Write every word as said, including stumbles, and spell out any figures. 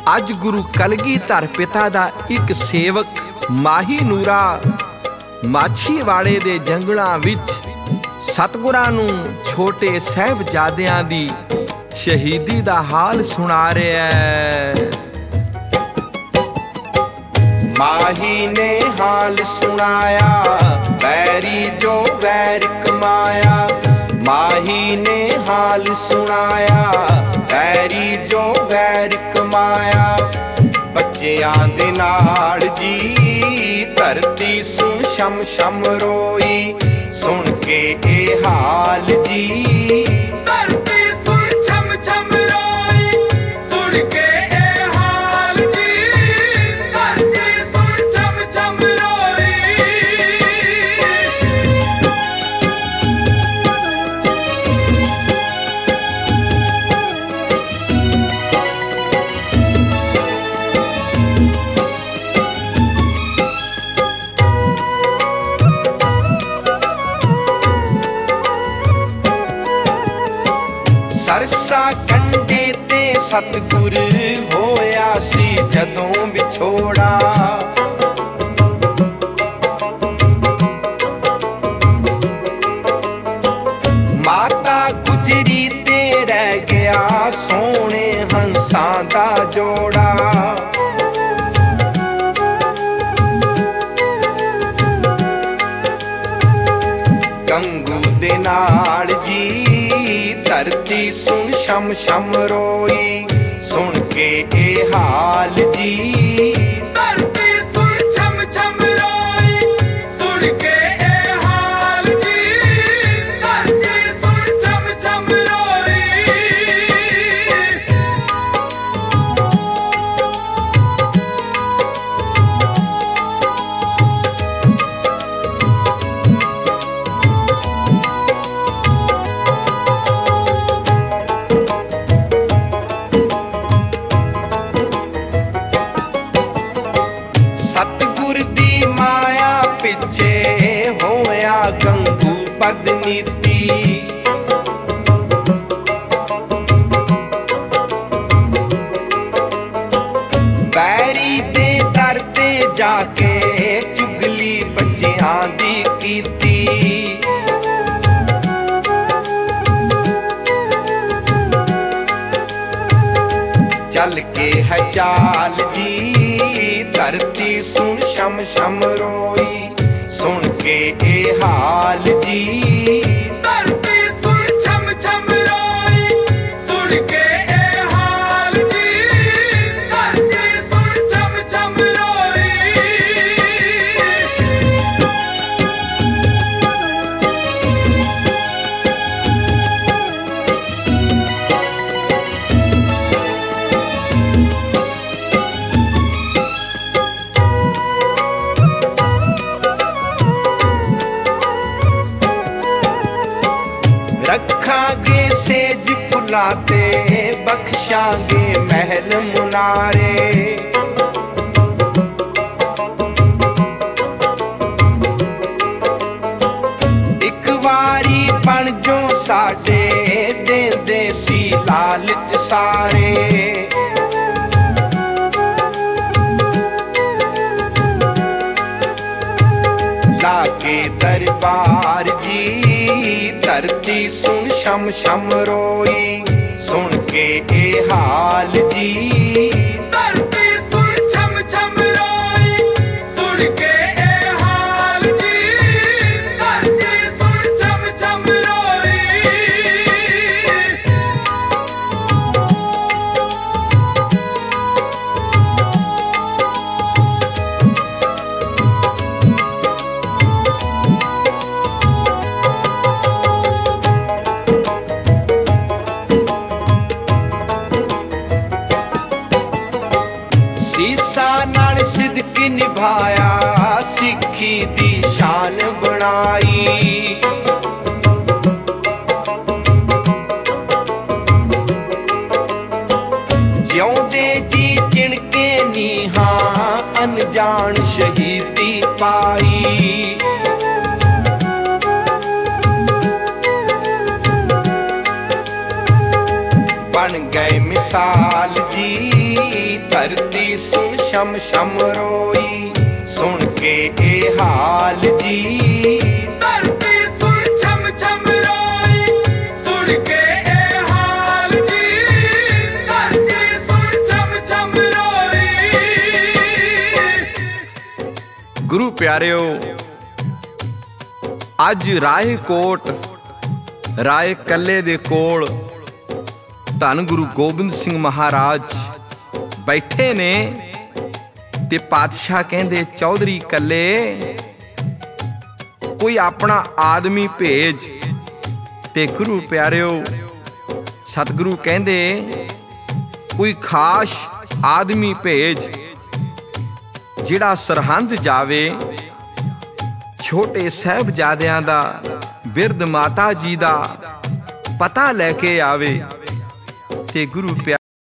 अज गुरु कलगीधर पिता दा एक सेवक माही नूरा माछीवाड़े दे जंगलां विच सतगुरां नूं छोटे साहिबजादियां दी शहीदी दा हाल सुना रहा है। माही ने हाल सुनाया बैरी जो वैर कमाया। माही ने हाल सुनाया बैरी जो वैर कमाया। बच्चियां दे नाल जी धरती सुन शम शम रोई। सुन के ए हाल जी धरती सुन शम शम रोई। सुन के ए हाल जी धरती सुन शम शम रोई। सरसा कंडे ते सतगुर होया सी जदों विछोड़ा। माता गुजरी ते रह गया सोने हंसां दा जोड़ा। गंगू दे नाल जी धरती सुन शम शम रोई। सुन के ए हाल जी धरती सुन शम शम रोई। सुन के ए हाल जी धरती सुन शम शम रोई। सतगुर दी माया पिछे होया गंगू बदनीति। बैरी दे दर ते जाके चुगली बच्चियां दी कीती। चल के है चाल जी धरती सुन शम शम रोई। सुन के ए हाल जी धरती सुन शम शम रोई। सुन के ए हाल जी धरती सुन शम शम रोई। रखांगे सेज पुलाते बख्शांगे महल मुनारे। एक वारी बन जो साडे दे दे सी लालच सारे। लाके दरबार जी धरती सुन शम शम रोई। सुन के ए हाल जी धरती सुन शम शम रोई। सुन के ए हाल जी धरती सुन शम शम रोई। सीसा नाल सिदकी निभाया सिक्खी दी शान बनाई। जिउंदे जी चिणके नीहां अनजान शहीदी पाई। बन गए बेमिसाल जी धरती सुन शम शम रोई सुन के ए हाल जी धरती सुन शम शम रोई सुन के ए हाल जी धरती सुन शम शम रोई। गुरु प्यारिओ अज रायकोट राय कल्ले दे कोल धन गुरु गोबिंद सिंह महाराज बैठे ने ते पातशाह कहंदे चौधरी कल्ले कोई अपना आदमी भेज। ते गुरु प्यारिओ सतगुरु कहंदे कोई खास आदमी भेज जिहड़ा सरहंद जावे छोटे साहिबजादियां दा बिरध माता जी दा पता लैके आवे। ते गुरु प्यारे